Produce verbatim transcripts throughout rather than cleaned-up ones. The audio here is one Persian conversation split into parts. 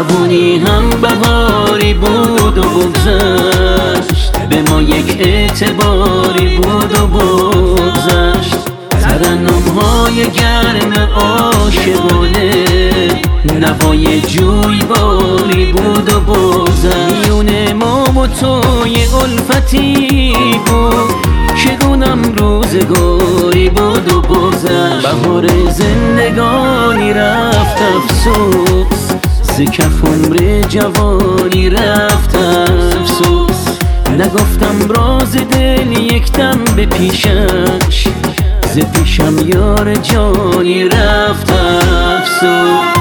جوونی هم بهاری بود و بگذشت، به ما یک اعتباری بود و بگذشت. ترنم‌های گرم عاشقانه، نوای جویباری بود و بگذشت. میون ما و تو یه الفتی بود، چگونم روزگاری بود و بگذشت. بهار زندگانی رفت افسوس، ز کف عمر جوانی رفت افسوس. نگفتم راز دل یکدم به پیشش، ز پیشم یار جانی رفت افسوس.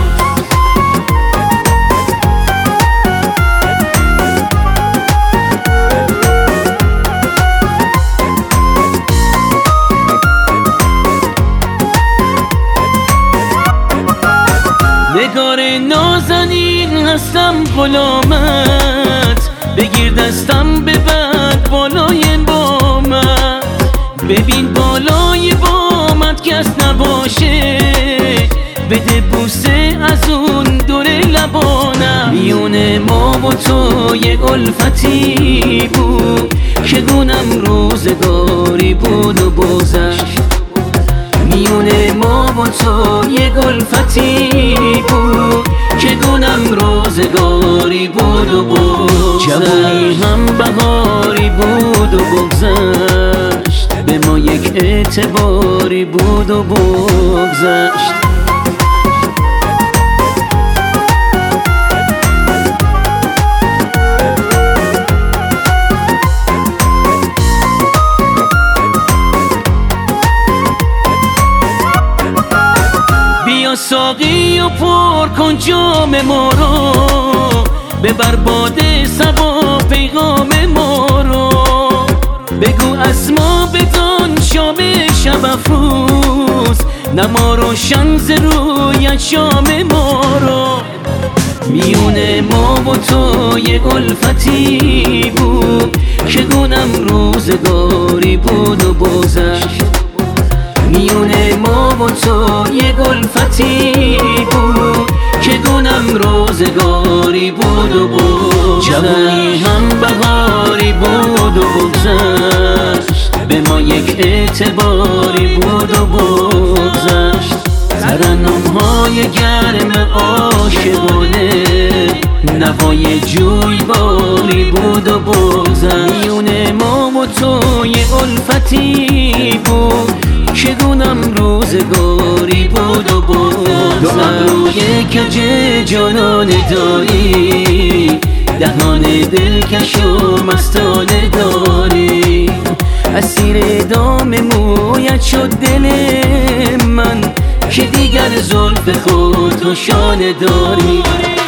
نگار نازنین هستم غلامت، بگیر دستم ببر بالای بامت. ببین بالای بامت کس نباشه، بده بوسه از اون دور لبانم. میون ما و تو یه الفتی بود، چگونم روزگاری بود و بگذشت. میون ما و تو یه الفتی بود، چگونم روزگاری بود و بگذشت. جوانی هم بهاری بود و بگذشت، به ما یک اعتباری بود و بگذشت. بیا ساقی و پر کن جام ما رو، ببر باده صبا پیغام ما رو. بگو از ما بدان شام شب افروز، نما روشن ز روی شام ما رو. میون ما و تو یه الفتی بود، چگونم روزگاری بود و بگذشت. میون ما و تو یه الفتی بود، چگونم روزگاری بود و بگذشت. جوانی هم بهاری بود و بگذشت، به ما یک اعتباری بود و بگذشت. ترنم‌های گرم عاشقانه، نوای جویباری بود و بگذشت. میون ما و تو یه الفتی بود، چگونم روزگاری بود و بگذشت. دو ابروی کج جانانه داری، دهان دلکش و مستانه داری. اسیر دام مویت شد دل من، که دیگر زلف خود و شانه داری.